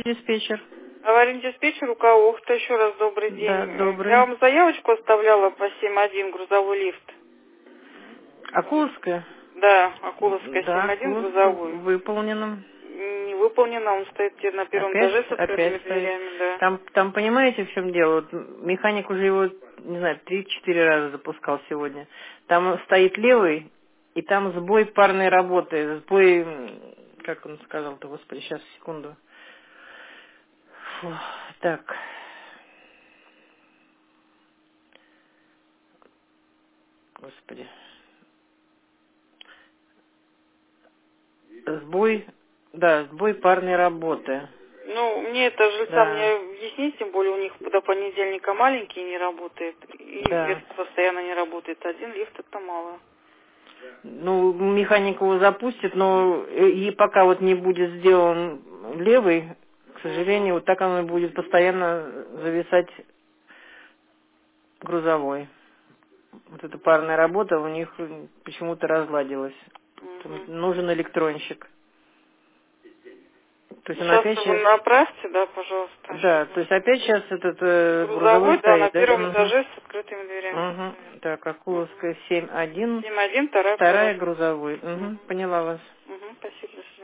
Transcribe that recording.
диспетчер. Аварийный диспетчер Ухта, еще раз добрый день. Да, добрый. Я вам заявочку оставляла по 7.1 грузовой лифт. Акуловская? Да, Акуловская Да, 7.1 Акуловская грузовой. выполнена. Не выполнена, он стоит теперь на первом Опять, этаже с открытыми опять стоит. дверями, да. Там понимаете, в чем дело? Вот механик уже его, не знаю, 3-4 раза запускал сегодня. Там стоит левый, и там сбой парной работы. Сбой, как он сказал-то, господи, сейчас, секунду. Фу, так. Господи. Сбой, да, сбой парной работы. Ну, мне это жильцам Да, мне объяснить, тем более у них до понедельника маленький не работает, и да. лифт постоянно не работает. Один лифт это мало. Ну, механик его запустит, но и пока вот не будет сделан левый, к Угу. сожалению, вот так оно и будет постоянно зависать грузовой. Вот эта парная работа у них почему-то разладилась. Там Угу. нужен электронщик. То есть он Сейчас опять вы сейчас, направьте, да, пожалуйста, да, то чтобы... есть опять сейчас этот грузовой Грузовой, да, на стоит, да? первом Угу. этаже с открытыми дверями Угу. стоит. Так, Угу. Акуловская 7.1, 7.1, вторая вторая грузовая. грузовой. Угу. Угу. Поняла вас. Угу. Спасибо.